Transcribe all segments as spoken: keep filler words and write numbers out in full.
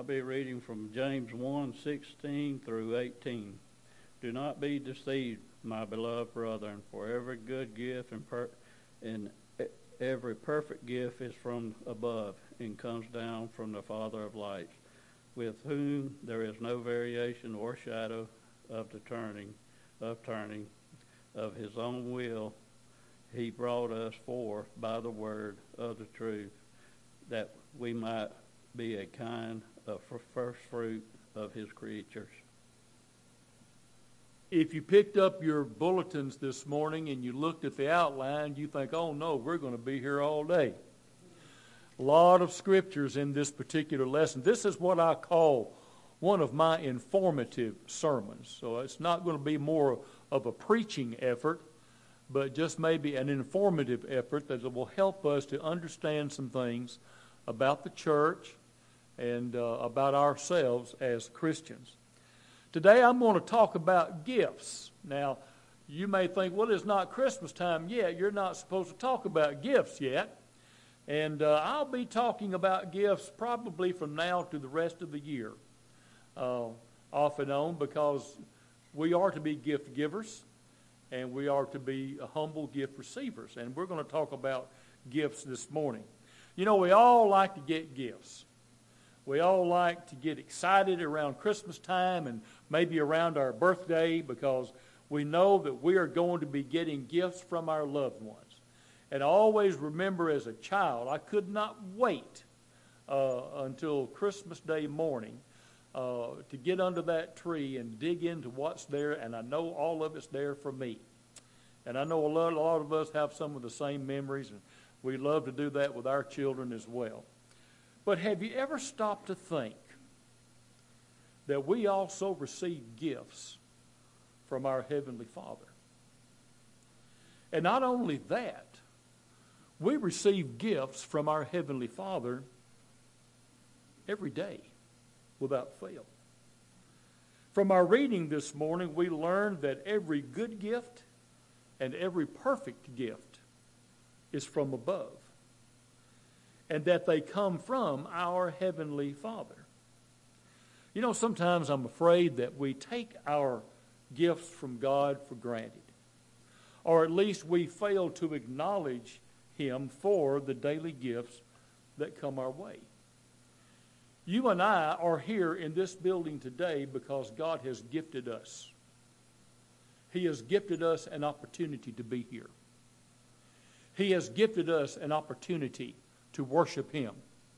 I'll be reading from James one, sixteen through eighteen. Do not be deceived, my beloved brethren, for every good gift and, per- and every perfect gift is from above and comes down from the Father of lights, with whom there is no variation or shadow of the turning, of turning, of his own will. He brought us forth by the word of the truth, that we might be a kind of first fruit of his creatures. If you picked up your bulletins this morning and you looked at the outline, you think, oh no, we're going to be here all day. A lot of scriptures in this particular lesson. This is what I call one of my informative sermons. So it's not going to be more of a preaching effort, but just maybe an informative effort that will help us to understand some things about the church and uh, about ourselves as Christians. Today I'm going to talk about gifts. Now, you may think, well, it's not Christmas time yet. You're not supposed to talk about gifts yet. And uh, I'll be talking about gifts probably from now to the rest of the year, uh, off and on, because we are to be gift givers and we are to be humble gift receivers. And we're going to talk about gifts this morning. You know, we all like to get gifts. We all like to get excited around Christmas time and maybe around our birthday because we know that we are going to be getting gifts from our loved ones. And I always remember as a child, I could not wait uh, until Christmas Day morning uh, to get under that tree and dig into what's there, and I know all of it's there for me. And I know a lot, a lot of us have some of the same memories, and we love to do that with our children as well. But have you ever stopped to think that we also receive gifts from our Heavenly Father? And not only that, we receive gifts from our Heavenly Father every day without fail. From our reading this morning, we learned that every good gift and every perfect gift is from above, and that they come from our Heavenly Father. You know, sometimes I'm afraid that we take our gifts from God for granted, or at least we fail to acknowledge Him for the daily gifts that come our way. You and I are here in this building today because God has gifted us. He has gifted us an opportunity to be here. He has gifted us an opportunity to worship Him.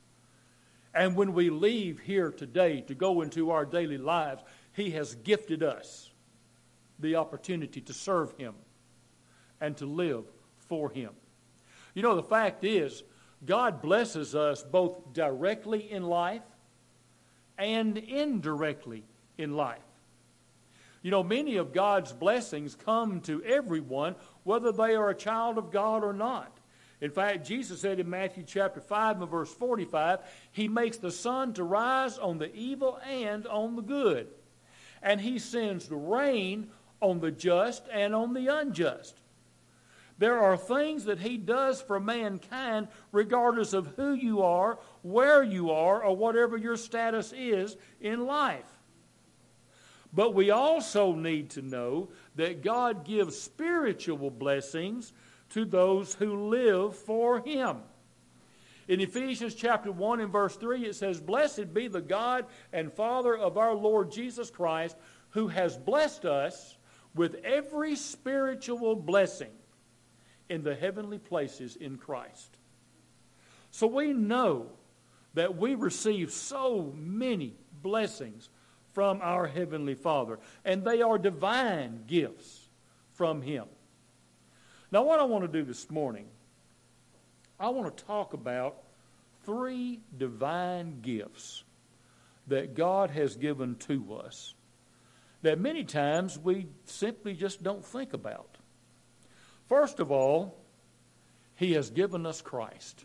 And when we leave here today to go into our daily lives, He has gifted us the opportunity to serve Him and to live for Him. You know, the fact is, God blesses us both directly in life and indirectly in life. You know, many of God's blessings come to everyone, whether they are a child of God or not. In fact, Jesus said in Matthew chapter five and verse forty-five, He makes the sun to rise on the evil and on the good, and He sends the rain on the just and on the unjust. There are things that He does for mankind regardless of who you are, where you are, or whatever your status is in life. But we also need to know that God gives spiritual blessings to those who live for Him. In Ephesians chapter one and verse three, it says, Blessed be the God and Father of our Lord Jesus Christ, who has blessed us with every spiritual blessing in the heavenly places in Christ. So we know that we receive so many blessings from our Heavenly Father, and they are divine gifts from Him. Now, what I want to do this morning, I want to talk about three divine gifts that God has given to us that many times we simply just don't think about. First of all, He has given us Christ.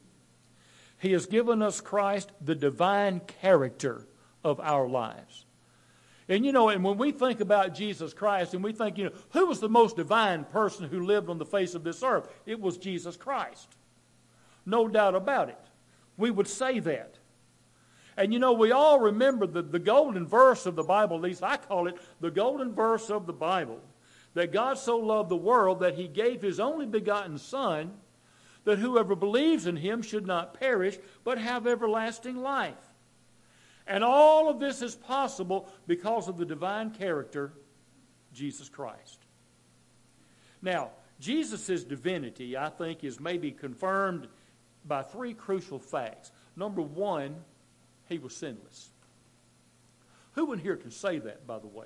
He has given us Christ, the divine character of our lives. And you know, and when we think about Jesus Christ and we think, you know, who was the most divine person who lived on the face of this earth? It was Jesus Christ. No doubt about it. We would say that. And you know, we all remember the, the golden verse of the Bible, at least I call it the golden verse of the Bible, that God so loved the world that he gave his only begotten Son, that whoever believes in him should not perish, but have everlasting life. And all of this is possible because of the divine character, Jesus Christ. Now, Jesus' divinity, I think, is maybe confirmed by three crucial facts. Number one, he was sinless. Who in here can say that, by the way?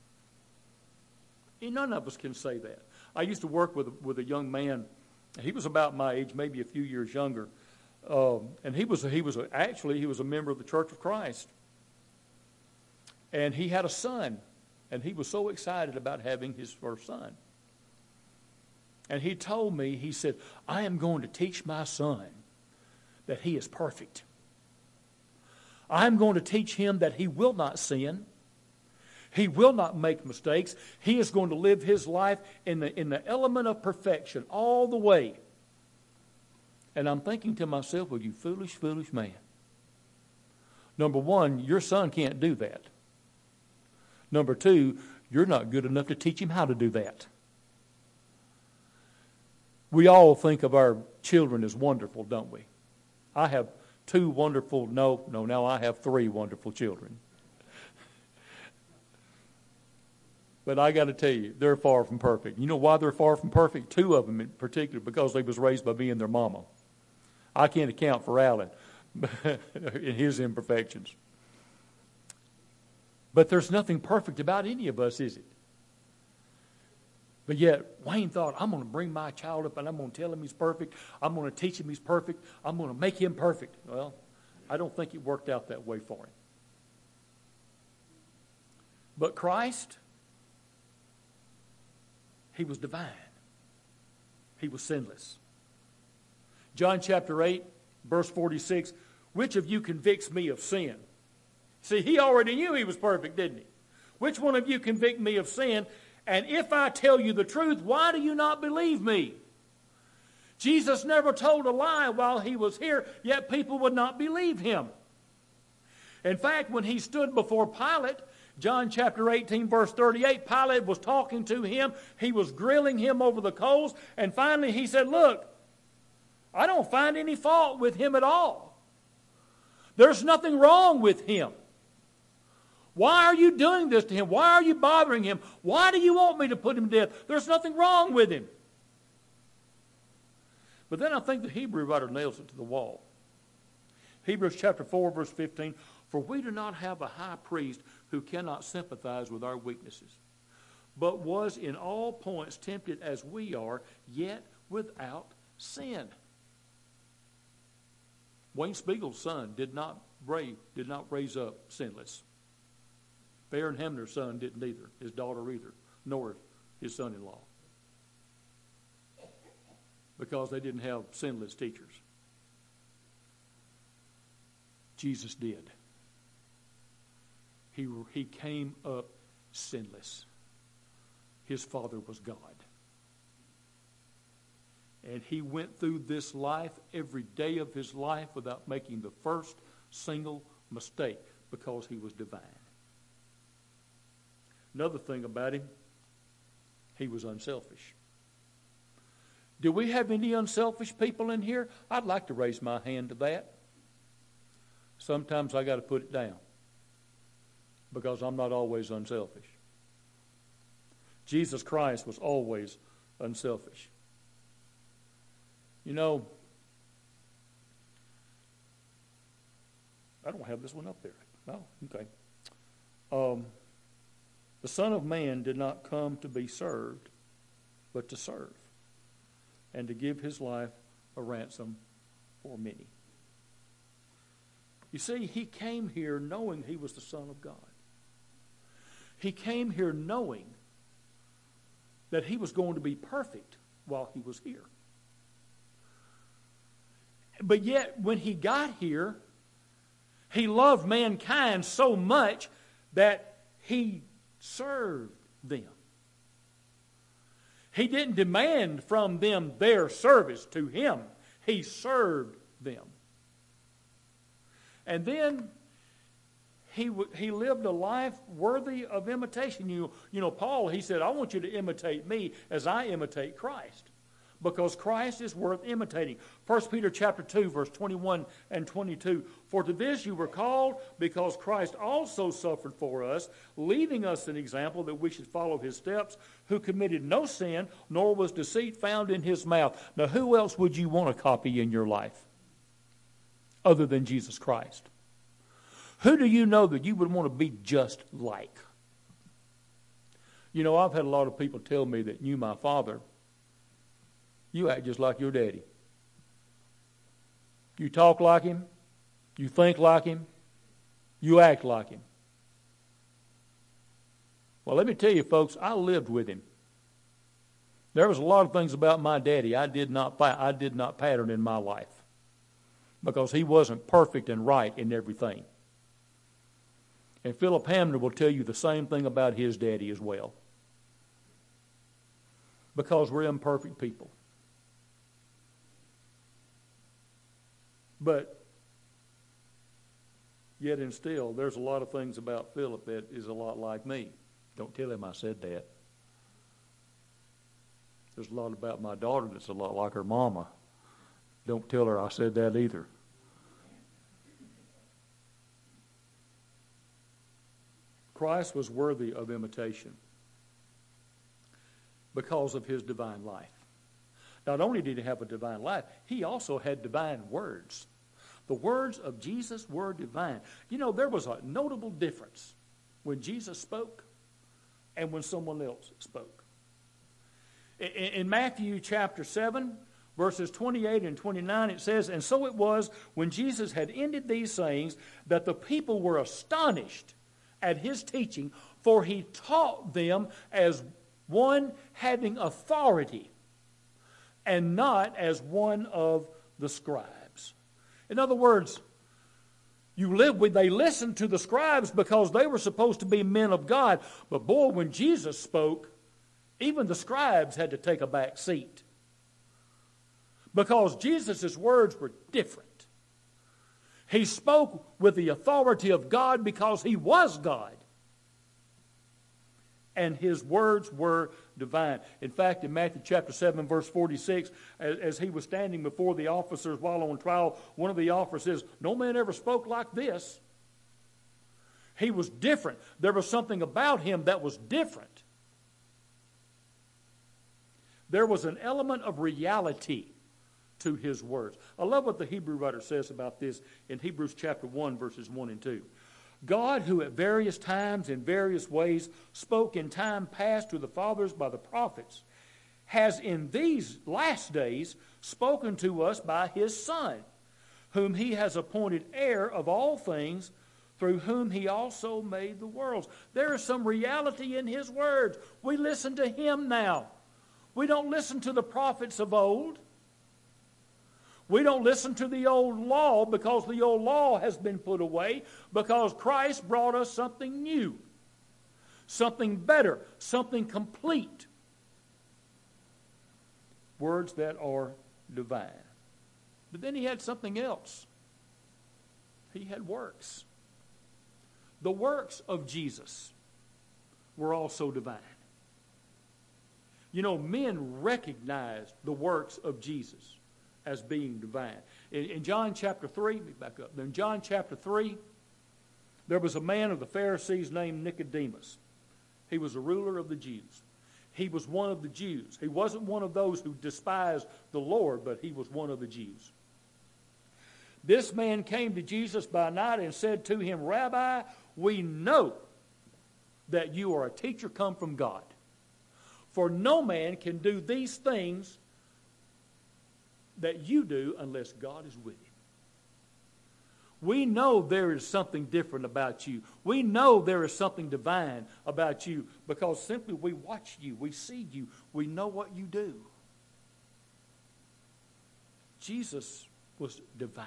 None of us can say that. I used to work with, with a young man. He was about my age, maybe a few years younger. Um, and he was, he was a, actually, he was a member of the Church of Christ. And he had a son. And he was so excited about having his first son. And he told me, he said, I am going to teach my son that he is perfect. I'm going to teach him that he will not sin. He will not make mistakes. He is going to live his life in the, in the element of perfection all the way. And I'm thinking to myself, well, you foolish, foolish man. Number one, your son can't do that. Number two, you're not good enough to teach him how to do that. We all think of our children as wonderful, don't we? I have two wonderful, no, no, now I have three wonderful children. But I got to tell you, they're far from perfect. You know why they're far from perfect? Two of them in particular, because they was raised by me and their mama. I can't account for Alan in his imperfections. But there's nothing perfect about any of us, is it? But yet, Wayne thought, I'm going to bring my child up and I'm going to tell him he's perfect. I'm going to teach him he's perfect. I'm going to make him perfect. Well, I don't think it worked out that way for him. But Christ, he was divine. He was sinless. John chapter eight, verse forty-six, which of you convicts me of sin? See, he already knew he was perfect, didn't he? Which one of you convict me of sin? And if I tell you the truth, why do you not believe me? Jesus never told a lie while he was here, yet people would not believe him. In fact, when he stood before Pilate, John chapter eighteen, verse thirty-eight, Pilate was talking to him. He was grilling him over the coals. And finally he said, look, I don't find any fault with him at all. There's nothing wrong with him. Why are you doing this to him? Why are you bothering him? Why do you want me to put him to death? There's nothing wrong with him. But then I think the Hebrew writer nails it to the wall. Hebrews chapter four, verse fifteen, for we do not have a high priest who cannot sympathize with our weaknesses, but was in all points tempted as we are, yet without sin. Wayne Spiegel's son did not raise, did not raise up sinless. Baron Hemner's son didn't either, his daughter either, nor his son-in-law. Because they didn't have sinless teachers. Jesus did. He, he came up sinless. His Father was God. And he went through this life every day of his life without making the first single mistake because he was divine. Another thing about him, he was unselfish. Do we have any unselfish people in here? I'd like to raise my hand to that. Sometimes I got to put it down because I'm not always unselfish. Jesus Christ was always unselfish. You know, I don't have this one up there. No, okay. Um, the Son of Man did not come to be served, but to serve, and to give his life a ransom for many. You see, he came here knowing he was the Son of God. He came here knowing that he was going to be perfect while he was here. But yet, when he got here, he loved mankind so much that he served them. He didn't demand from them their service to him. He served them. And then he w- he lived a life worthy of imitation. You, you know, Paul, he said, I want you to imitate me as I imitate Christ, because Christ is worth imitating. First Peter chapter two, verse twenty-one and twenty-two. For to this you were called, because Christ also suffered for us, leaving us an example that we should follow his steps, who committed no sin, nor was deceit found in his mouth. Now, who else would you want to copy in your life other than Jesus Christ? Who do you know that you would want to be just like? You know, I've had a lot of people tell me that knew my father. You act just like your daddy. You talk like him. You think like him. You act like him. Well, let me tell you, folks, I lived with him. There was a lot of things about my daddy I did not I did not pattern in my life, because he wasn't perfect and right in everything. And Philip Hamner will tell you the same thing about his daddy as well, because we're imperfect people. But yet and still, there's a lot of things about Philip that is a lot like me. Don't tell him I said that. There's a lot about my daughter that's a lot like her mama. Don't tell her I said that either. Christ was worthy of imitation because of his divine life. Not only did he have a divine life, he also had divine words. The words of Jesus were divine. You know, there was a notable difference when Jesus spoke and when someone else spoke. In, in Matthew chapter seven, verses twenty-eight and twenty-nine, it says, "And so it was, when Jesus had ended these sayings, that the people were astonished at his teaching, for he taught them as one having authority, and not as one of the scribes." In other words, you live with, they listened to the scribes because they were supposed to be men of God. But boy, when Jesus spoke, even the scribes had to take a back seat, because Jesus' words were different. He spoke with the authority of God because he was God. And his words were divine. In fact, in Matthew chapter seven, verse forty-six, as, as he was standing before the officers while on trial, one of the officers says, "No man ever spoke like this." He was different. There was something about him that was different. There was an element of reality to his words. I love what the Hebrew writer says about this in Hebrews chapter one, verses one and two. "God, who at various times in various ways spoke in time past to the fathers by the prophets, has in these last days spoken to us by his Son, whom he has appointed heir of all things, through whom he also made the worlds." There is some reality in his words. We listen to him now. We don't listen to the prophets of old. We don't listen to the old law, because the old law has been put away, because Christ brought us something new, something better, something complete. Words that are divine. But then he had something else. He had works. The works of Jesus were also divine. You know, men recognized the works of Jesus as being divine. In, in John chapter three, let me back up. In John chapter three, there was a man of the Pharisees named Nicodemus. He was a ruler of the Jews. He was one of the Jews. He wasn't one of those who despised the Lord, but he was one of the Jews. This man came to Jesus by night and said to him, "Rabbi, we know that you are a teacher come from God. For no man can do these things that you do unless God is with him." We know there is something different about you. We know there is something divine about you, because simply we watch you, we see you, we know what you do. Jesus was divine.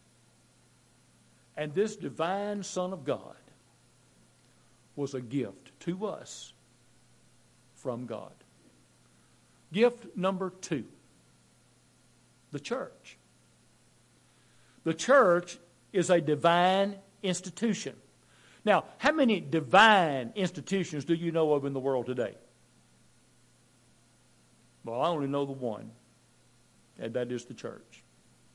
And this divine Son of God was a gift to us from God. Gift number two. The church. The church is a divine institution. Now, how many divine institutions do you know of in the world today? Well, I only know the one, and that is the church.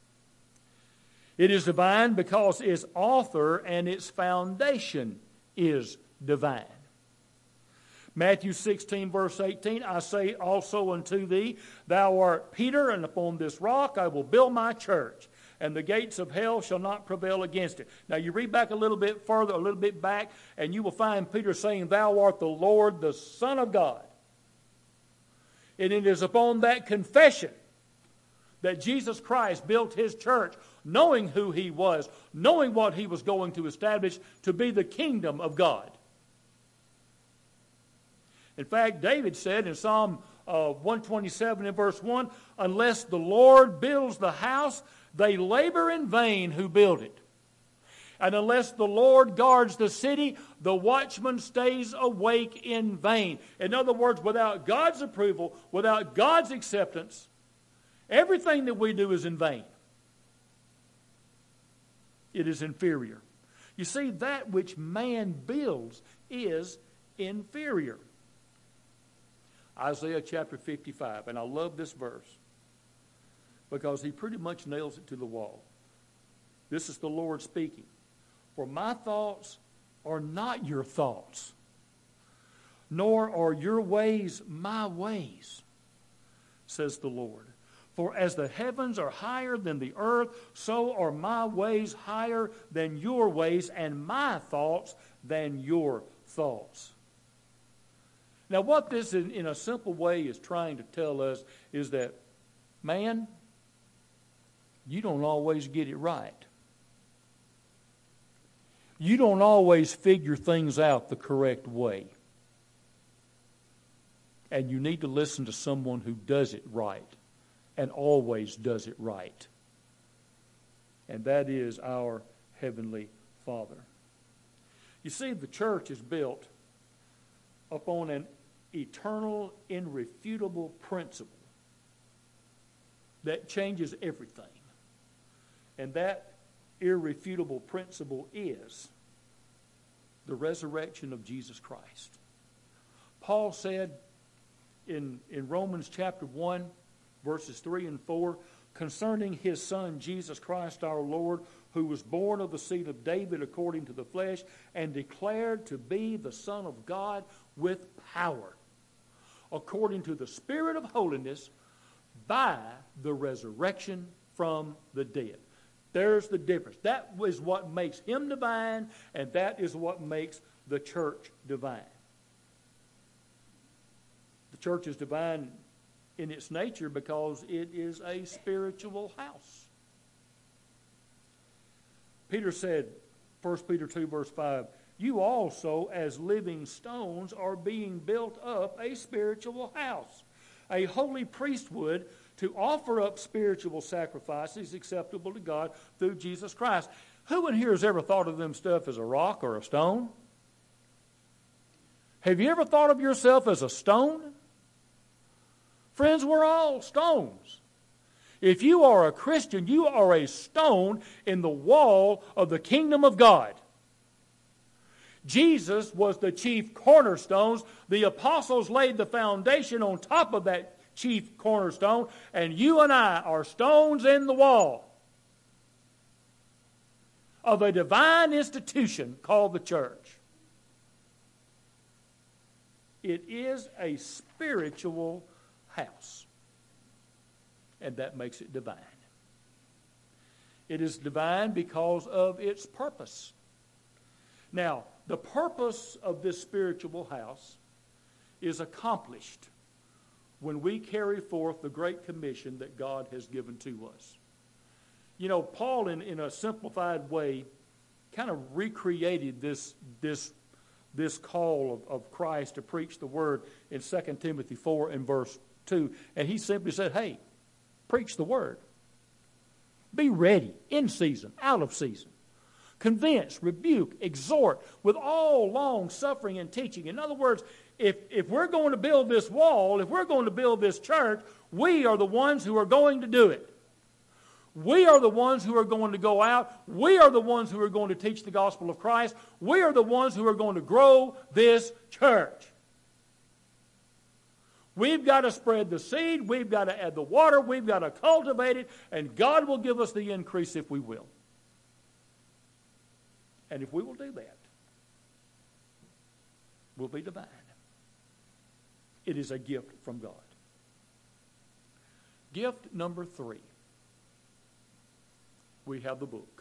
It is divine because its author and its foundation is divine. Matthew sixteen, verse eighteen, I say also unto thee, thou art Peter, and upon this rock I will build my church, and the gates of hell shall not prevail against it. Now you read back a little bit further, a little bit back, and you will find Peter saying, thou art the Lord, the Son of God. And it is upon that confession that Jesus Christ built his church, knowing who he was, knowing what he was going to establish to be the kingdom of God. In fact, David said in Psalm uh, one twenty-seven and verse one, unless the Lord builds the house, they labor in vain who build it. And unless the Lord guards the city, the watchman stays awake in vain. In other words, without God's approval, without God's acceptance, everything that we do is in vain. It is inferior. You see, that which man builds is inferior. Isaiah chapter fifty-five, and I love this verse because he pretty much nails it to the wall. This is the Lord speaking. For my thoughts are not your thoughts, nor are your ways my ways, says the Lord. For as the heavens are higher than the earth, so are my ways higher than your ways, and my thoughts than your thoughts. Now, what this in, in a simple way is trying to tell us is that, man, you don't always get it right. You don't always figure things out the correct way. And you need to listen to someone who does it right and always does it right. And that is our Heavenly Father. You see, the church is built upon an eternal, irrefutable principle that changes everything. And that irrefutable principle is the resurrection of Jesus Christ. Paul said in, in Romans chapter one, verses three and four, concerning his Son, Jesus Christ our Lord, who was born of the seed of David according to the flesh, and declared to be the Son of God with power, according to the Spirit of holiness, by the resurrection from the dead. There's the difference. That is what makes him divine, and that is what makes the church divine. The church is divine in its nature because it is a spiritual house. Peter said, First Peter two, verse five, you also, as living stones, are being built up a spiritual house, a holy priesthood, to offer up spiritual sacrifices acceptable to God through Jesus Christ. Who in here has ever thought of them stuff as a rock or a stone? Have you ever thought of yourself as a stone? Friends, we're all stones. If you are a Christian, you are a stone in the wall of the kingdom of God. Jesus was the chief cornerstone. The apostles laid the foundation on top of that chief cornerstone, and you and I are stones in the wall of a divine institution called the church. It is a spiritual house, and that makes it divine. It is divine because of its purpose. Now, the purpose of this spiritual house is accomplished when we carry forth the great commission that God has given to us. You know, Paul, in, in a simplified way, kind of recreated this, this, this call of, of Christ to preach the word in Second Timothy four and verse two. And he simply said, hey, preach the word. Be ready, in season, out of season. Convince, rebuke, exhort with all long suffering and teaching. In other words, if, if we're going to build this wall, if we're going to build this church, we are the ones who are going to do it. We are the ones who are going to go out. We are the ones who are going to teach the gospel of Christ. We are the ones who are going to grow this church. We've got to spread the seed. We've got to add the water. We've got to cultivate it. And God will give us the increase if we will. And if we will do that, we'll be divine. It is a gift from God. Gift number three. We have the book.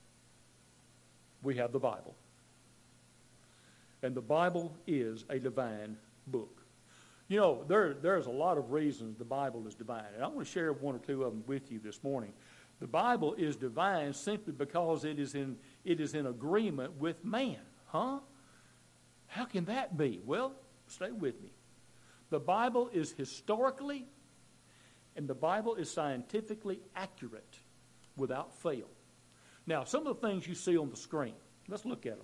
We have the Bible. And the Bible is a divine book. You know, there, there's a lot of reasons the Bible is divine. And I want to share one or two of them with you this morning. The Bible is divine simply because it is in, it is in agreement with man. Huh? How can that be? Well, stay with me. The Bible is historically and the Bible is scientifically accurate without fail. Now, some of the things you see on the screen, let's look at them.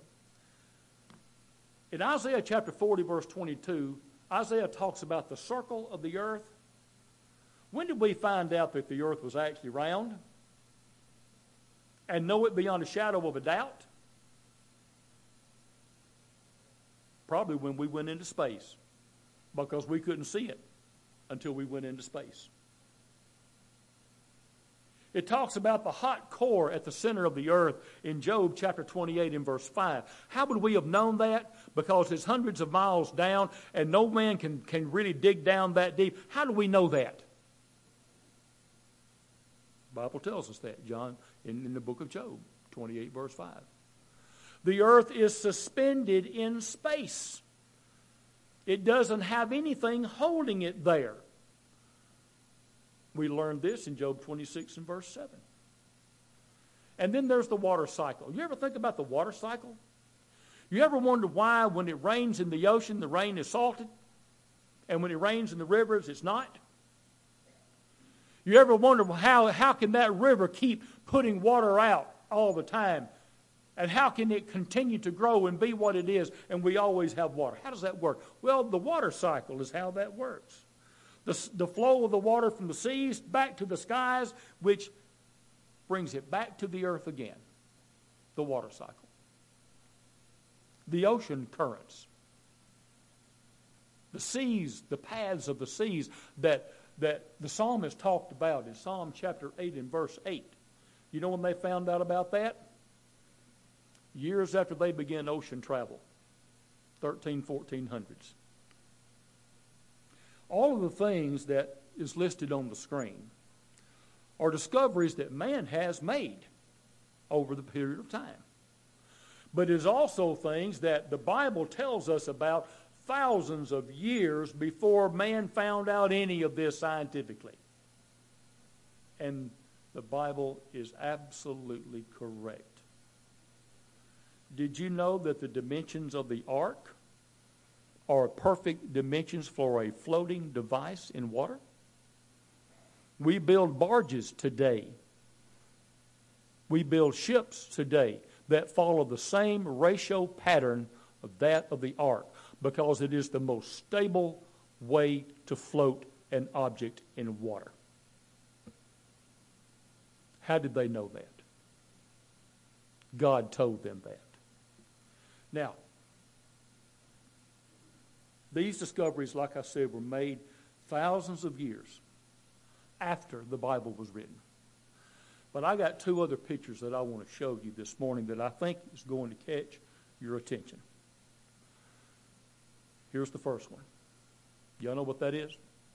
In Isaiah chapter forty, verse twenty-two, Isaiah talks about the circle of the earth. When did we find out that the earth was actually round? And know it beyond a shadow of a doubt? Probably when we went into space, because we couldn't see it until we went into space. It talks about the hot core at the center of the earth in Job chapter twenty-eight and verse five. How would we have known that? Because it's hundreds of miles down and no man can, can really dig down that deep. How do we know that? The Bible tells us that, John, in, in the book of Job, twenty-eight verse five. The earth is suspended in space. It doesn't have anything holding it there. We learned this in Job twenty-six and verse seven. And then there's the water cycle. You ever think about the water cycle? You ever wonder why when it rains in the ocean, the rain is salted? And when it rains in the rivers, it's not? You ever wonder how, how can that river keep putting water out all the time? And how can it continue to grow and be what it is and we always have water? How does that work? Well, the water cycle is how that works. The, the flow of the water from the seas back to the skies, which brings it back to the earth again. The water cycle. The ocean currents. The seas, the paths of the seas that, that the psalmist talked about in Psalm chapter eight and verse eight. You know when they found out about that? Years after they began ocean travel. thirteen, fourteen hundreds. All of the things that is listed on the screen are discoveries that man has made over the period of time. But it is also things that the Bible tells us about thousands of years before man found out any of this scientifically. And the Bible is absolutely correct. Did you know that the dimensions of the ark are perfect dimensions for a floating device in water? We build barges today. We build ships today that follow the same ratio pattern of that of the ark because it is the most stable way to float an object in water. How did they know that? God told them that. Now, these discoveries, like I said, were made thousands of years after the Bible was written. But I got two other pictures that I want to show you this morning that I think is going to catch your attention. Here's the first one. Y'all know what that is?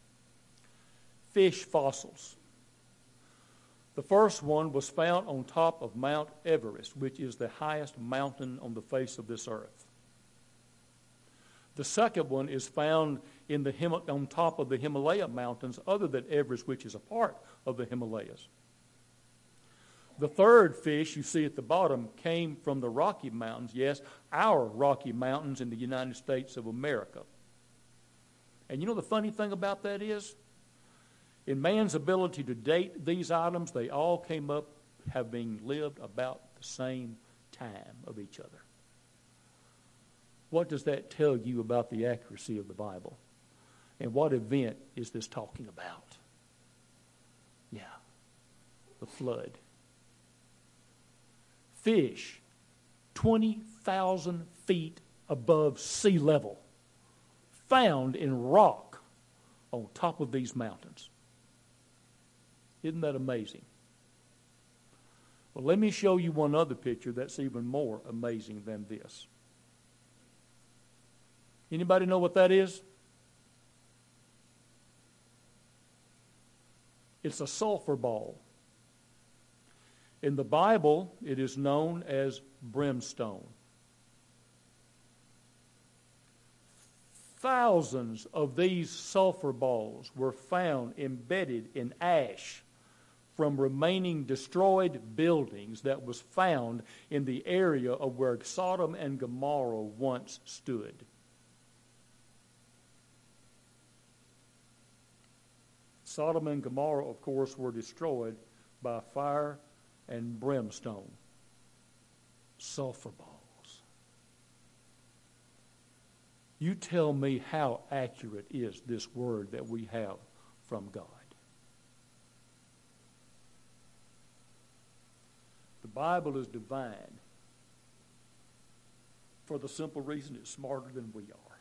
Fish fossils. The first one was found on top of Mount Everest, which is the highest mountain on the face of this earth. The second one is found in the Him- on top of the Himalaya mountains, other than Everest, which is a part of the Himalayas. The third fish you see at the bottom came from the Rocky Mountains, yes, our Rocky Mountains in the United States of America. And you know the funny thing about that is, in man's ability to date these items, they all came up having lived about the same time of each other. What does that tell you about the accuracy of the Bible? And what event is this talking about? Yeah. the flood. Fish twenty thousand feet above sea level, found in rock on top of these mountains. Isn't that amazing? Well, let me show you one other picture that's even more amazing than this. Anybody know what that is? It's a sulfur ball. In the Bible, it is known as brimstone. Thousands of these sulfur balls were found embedded in ash from remaining destroyed buildings that was found in the area of where Sodom and Gomorrah once stood. Sodom and Gomorrah, of course, were destroyed by fire and brimstone. Sulfur balls. You tell me how accurate is this word that we have from God. The Bible is divine for the simple reason it's smarter than we are.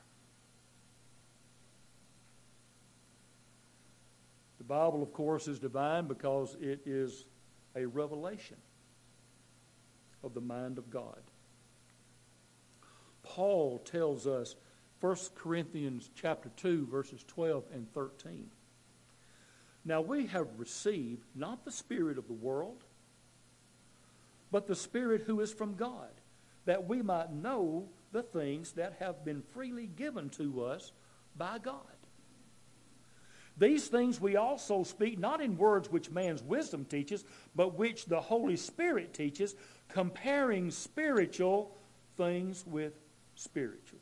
The Bible, of course, is divine because it is a revelation of the mind of God. Paul tells us, First Corinthians chapter two, verses twelve and thirteen. Now we have received not the spirit of the world, but the Spirit who is from God, that we might know the things that have been freely given to us by God. These things we also speak, not in words which man's wisdom teaches, but which the Holy Spirit teaches, comparing spiritual things with spiritual.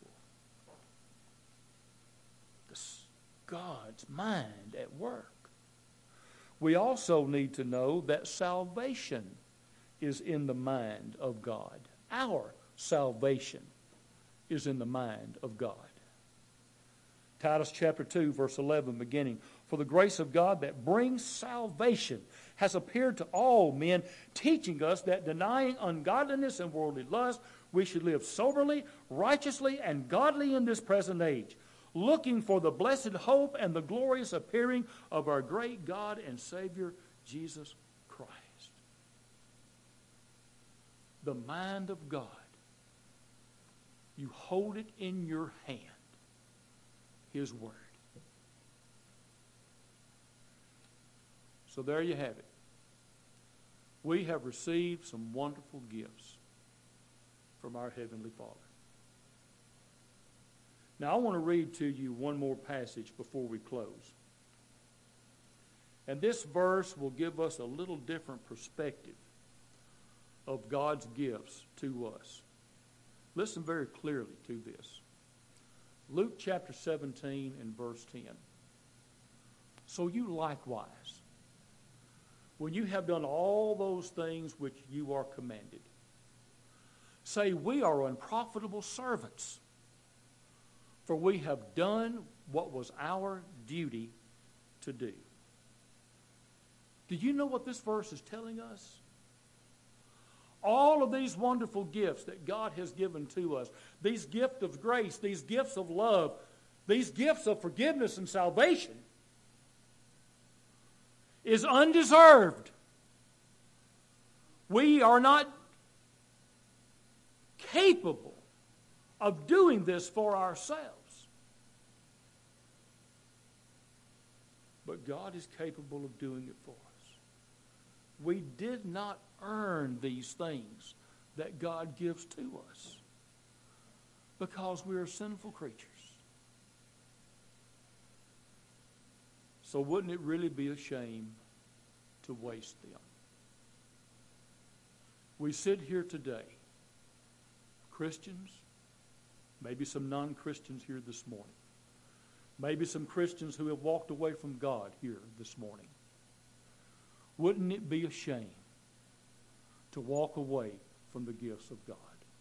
This God's mind at work. We also need to know that salvation is in the mind of God. Our salvation is in the mind of God. Titus chapter two, verse eleven, beginning. For the grace of God that brings salvation has appeared to all men, teaching us that denying ungodliness and worldly lust, we should live soberly, righteously, and godly in this present age, looking for the blessed hope and the glorious appearing of our great God and Savior, Jesus Christ. The mind of God. You hold it in your hand. His Word. So there you have it. We have received some wonderful gifts from our Heavenly Father. Now I want to read to you one more passage before we close. And this verse will give us a little different perspective of God's gifts to us. Listen very clearly to this. Luke chapter seventeen and verse ten. So you likewise, when you have done all those things which you are commanded, say, we are unprofitable servants, for we have done what was our duty to do. Do you know what this verse is telling us? All of these wonderful gifts that God has given to us, these gifts of grace, these gifts of love, these gifts of forgiveness and salvation, is undeserved. We are not capable of doing this for ourselves. But God is capable of doing it for us. We did not earn these things that God gives to us because we are sinful creatures. So wouldn't it really be a shame to waste them? We sit here today, Christians, maybe some non-Christians here this morning, maybe some Christians who have walked away from God here this morning. Wouldn't it be a shame to walk away from the gifts of God?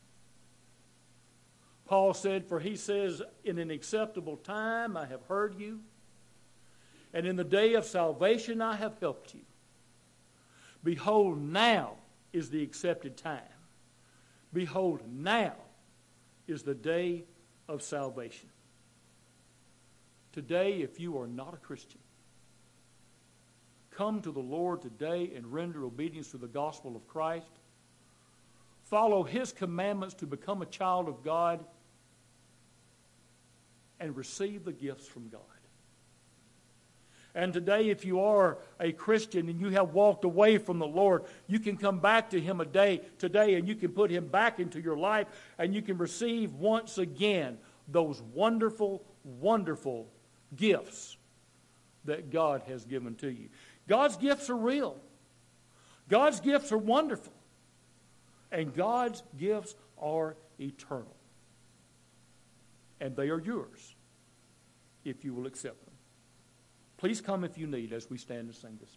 Paul said, for he says, in an acceptable time I have heard you, and in the day of salvation I have helped you. Behold, now is the accepted time. Behold, now is the day of salvation. Today, if you are not a Christian, come to the Lord today and render obedience to the gospel of Christ. Follow His commandments to become a child of God and receive the gifts from God. And today, if you are a Christian and you have walked away from the Lord, you can come back to Him a day today and you can put Him back into your life and you can receive once again those wonderful, wonderful gifts that God has given to you. God's gifts are real. God's gifts are wonderful. And God's gifts are eternal. And they are yours if you will accept them. Please come if you need as we stand and sing this.